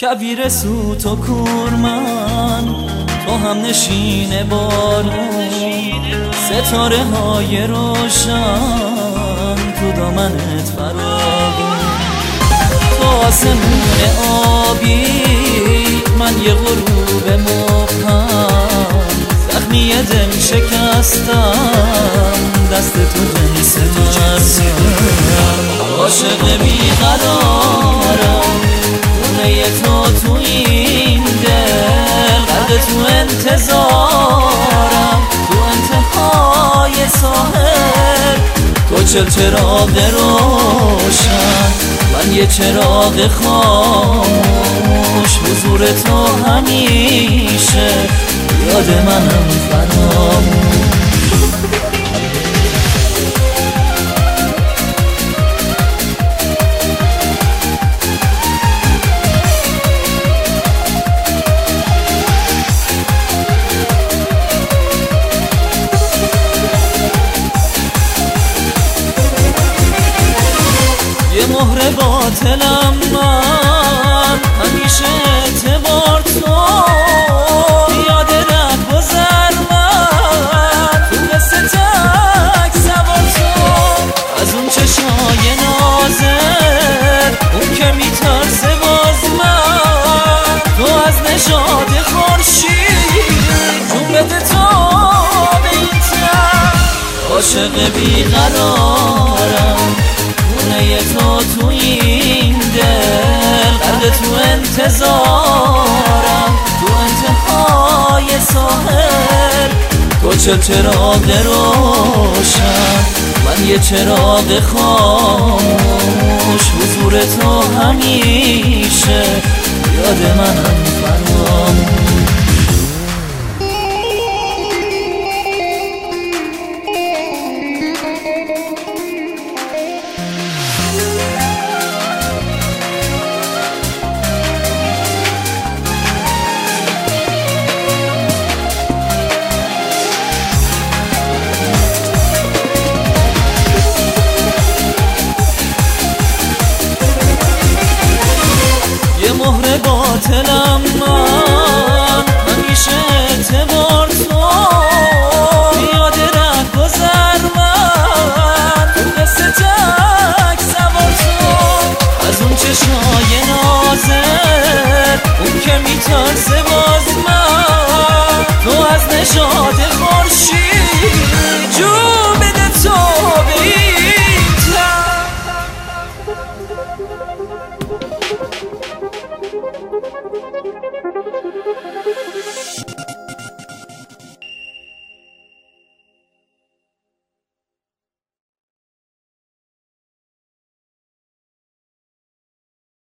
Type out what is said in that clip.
کبیر سوت و کورمن، تو هم نشین بارون، ستاره های روشن تو دامنت فراغون. تو آسمون آبی، من یه غروب مبهم، زخمی دل شکستم، دست تو جنس مردم. عاشق بیقرارم، خونه تو تو این دل، غرق تو انتظارم، تو انتهای ساحل. تو چراغ روشن، من یه چراغ خاموش، حضور تو همیشه یاد منم فراموش. یه مهر باطلم من، همیشه اعتبار تو، یاد رهگذر من، تو قصه تک سوار تو. از اون چشای نازت، اون که میترسه باز من، تو از نژاد خورشید، جون بده تو به این تن. عاشق بیقرارم، خونه تو تو این دل، غرق تو انتظارم، تو انتهای ساحل. تو چراغ روشن، من یه چراغ خاموش، حضور تو همیشه یاد منم فراموش. یه مهر باطلم من، همیشه اعتبار تو، یاد رهگذر من، تو قصه تک سوار تو. از اون چشای نازت، اون که میترسه